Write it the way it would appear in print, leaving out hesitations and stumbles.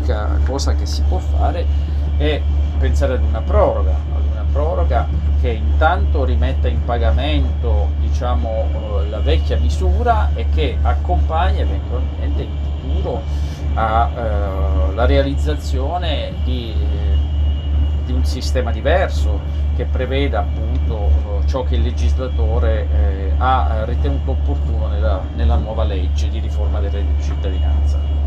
l'unica cosa che si può fare è pensare ad una proroga che intanto rimetta in pagamento, diciamo, la vecchia misura e che accompagni eventualmente in futuro alla realizzazione di un sistema diverso che preveda appunto ciò che il legislatore ha ritenuto opportuno nella nuova legge di riforma del reddito di cittadinanza.